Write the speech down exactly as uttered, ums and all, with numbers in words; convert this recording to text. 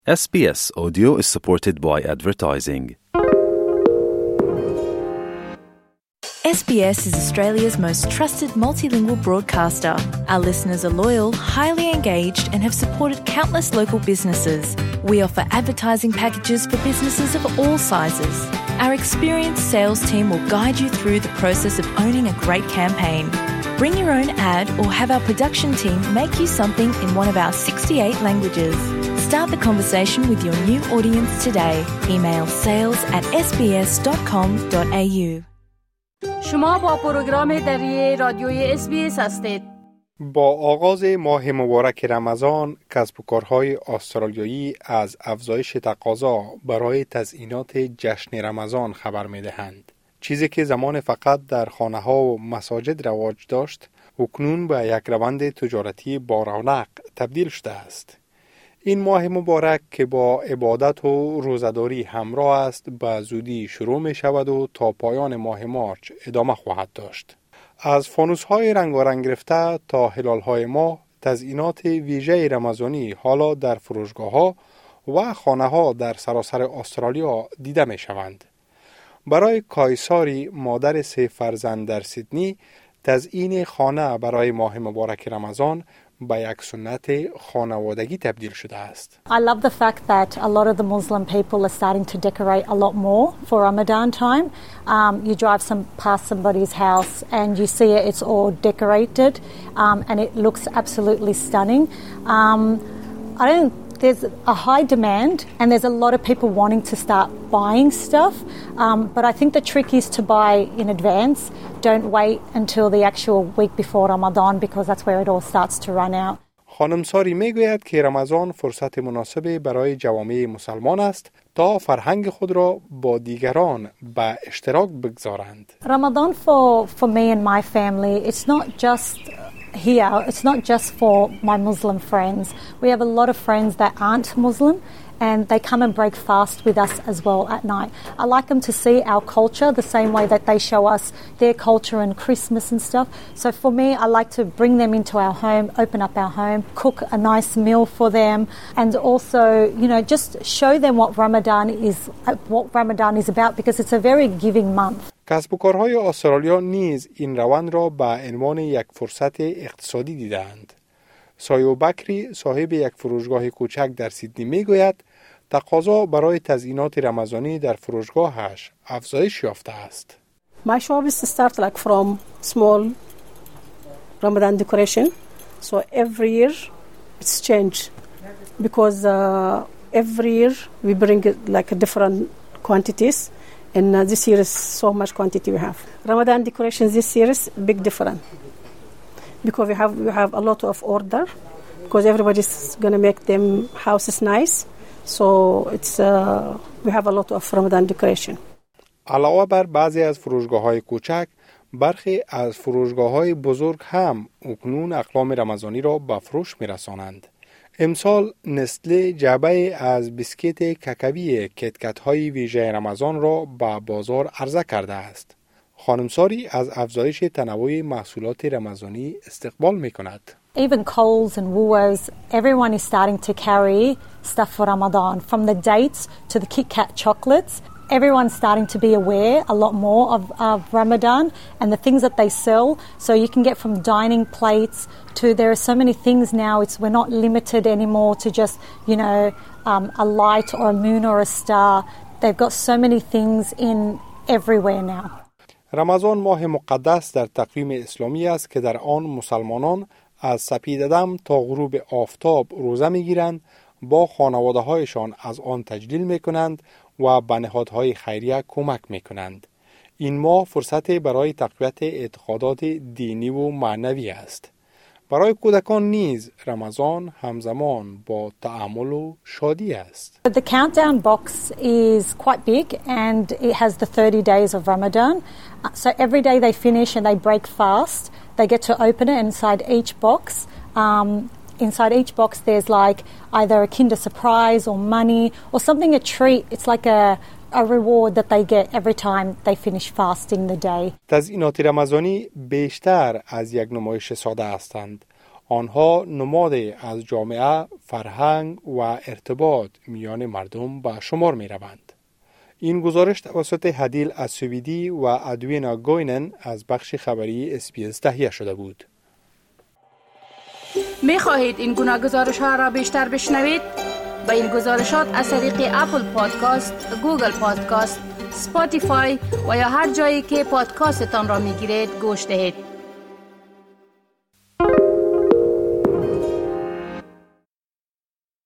S B S Audio is supported by advertising. S B S is Australia's most trusted multilingual broadcaster. Our listeners are loyal, highly engaged, and have supported countless local businesses. We offer advertising packages for businesses of all sizes. Our experienced sales team will guide you through the process of owning a great campaign. Bring your own ad or have our production team make you something in one of our sixty-eight languages. Start the conversation with your new audience today. Email sales at s b s dot com dot a u. شما با پروگرام دری رادیوی اس بی اس هستید. با آغاز ماه مبارک رمضان، کسب و کارهای استرالیایی از افزایش تقاضا برای تزیینات جشن رمضان خبر می‌دهند. چیزی که زمان فقط در خانه‌ها و مساجد رواج داشت، اکنون به یک روند تجارتی با رونق تبدیل شده است. این ماه مبارک که با عبادت و روزه‌داری همراه است، به زودی شروع می شود و تا پایان ماه مارچ ادامه خواهد داشت. از فانوس‌های رنگارنگ گرفته تا هلال‌های ماه، تزیینات ویژه رمضانی حالا در فروشگاه‌ها و خانه‌ها در سراسر استرالیا دیده می شوند. برای کایساری، مادر سه فرزند در سیدنی، تزیین خانه برای ماه مبارک رمضان به یک سنت خانوادگی تبدیل شده است. I love the fact that a lot of the Muslim people are starting to decorate a lot more for Ramadan time. Um, you drive some past somebody's house and you see it, it's all decorated um, and it looks absolutely stunning. Um, I don't There's a high demand and there's a lot of people wanting to start buying stuff. Um, but I think the trick is to buy in advance. Don't wait until the actual week before Ramadan because that's where it all starts to run out. خانم ساری میگوید که رمضان فرصت مناسبی برای جوامع مسلمان است تا فرهنگ خود را با دیگران به اشتراک بگذارند. Ramadan for for me and my family, it's not just here, it's not just for my Muslim friends. We have a lot of friends that aren't Muslim and they come and break fast with us as well at night. I like them to see our culture the same way that they show us their culture and Christmas and stuff. So for me, I like to bring them into our home, open up our home, cook a nice meal for them and also, you know, just show them what Ramadan is, what Ramadan is about because it's a very giving month. کسب و کارهای استرالیا نیز این روند را به عنوان یک فرصت اقتصادی دیدند. سایو بکری، صاحب یک فروشگاه کوچک در سیدنی میگوید تقاضا برای تزیینات رمضانی در فروشگاهش افزایش یافته است. My shop is start like from small Ramadan decoration. So every year it's changed because uh, every year we bring like a different quantities. And uh, this year is so much quantity we have. Ramadan decorations this year is big different because we have we have a lot of order because everybody's gonna make them houses nice. So it's uh, we have a lot of Ramadan decoration. علاوه بر بعضی از فروشگاه‌های کوچک، برخی از فروشگاه‌های بزرگ هم اکنون اقلام رمضانی را به فروش می‌رسانند. امسال نسله جعبه از بیسکیت ککوی کتکت های ویژه رمضان را به بازار عرضه کرده است. خانم ساری از افزایش تنوع محصولات رمضانی استقبال می کند. Even Coles and Woolworths, everyone is starting to carry stuff for Ramadan, from the dates to the Kit Kat chocolates. Everyone's starting to be aware a lot more of, of Ramadan and the things that they sell. So you can get from dining plates to there are so many things now. It's we're not limited anymore to just, you know, um, a light or a moon or a star. They've got so many things in everywhere now. رمضان ماه مقدس در تقویم اسلامی است که در آن مسلمانان از سپیددم تا غروب آفتاب روزه میگیرند، با خانواده‌هایشان از آن تجلیل میکنند و به نهادهای خیریه کمک میکنند. این ماه فرصت برای تقویت اعتقادات دینی و معنوی است. برای کودکان نیز رمضان همزمان با تأمل و شادی است. The countdown box is quite big and it has the thirty days of Ramadan. So every day they finish and they break fast, they get to open it inside each box. Um, inside each box there's like either a Kinder Surprise or money or something, a treat. It's like a a reward that they get every time they finish fasting the day. تزیینات رمضانی بیشتر از یک نمایش ساده هستند. آنها نمادی از جامعه، فرهنگ و ارتباط میان مردم به شمار می روند. این گزارش توسط هدیل اسویدی و ادوینا گوینن از بخش خبری اس بی اس تهیه شده بود. می خواهید این گناه گزارش ها را بیشتر بشنوید؟ با این گزارشات از طریق اپل پادکاست، گوگل پادکاست، سپاتیفای و یا هر جایی که پادکاستتان را می گیرید گوش دهید.